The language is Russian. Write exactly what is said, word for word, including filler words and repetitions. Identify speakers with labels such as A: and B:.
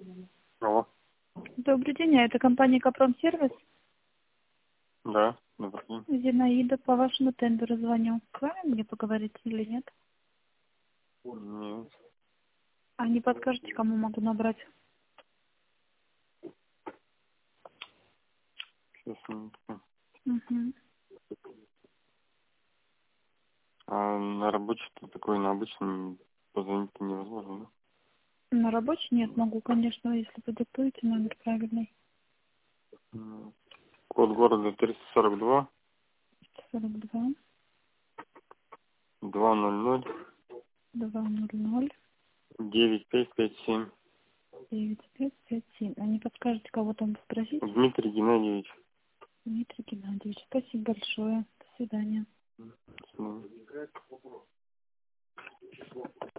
A: Алло.
B: Добрый день, а это компания Капромсервис.
A: Да, добрый день.
B: Зинаида, по вашему тендеру звоню. С вами мне поговорить или нет?
A: Нет.
B: А не подскажете, кому могу набрать?
A: Сейчас минутку.
B: Угу.
A: А на рабочий-то такой, на обычный позвонить невозможно, да?
B: На рабочий? Нет, могу, конечно, если вы диктуете номер правильный.
A: М. Код города триста сорок два
B: сорок два,
A: два ноль ноль
B: два ноль ноль,
A: девять пять пять семь.
B: девять пять пять семь. А не подскажете, кого там спросить?
A: Дмитрий Геннадьевич.
B: Дмитрий Геннадьевич. Спасибо большое. До свидания.
A: М.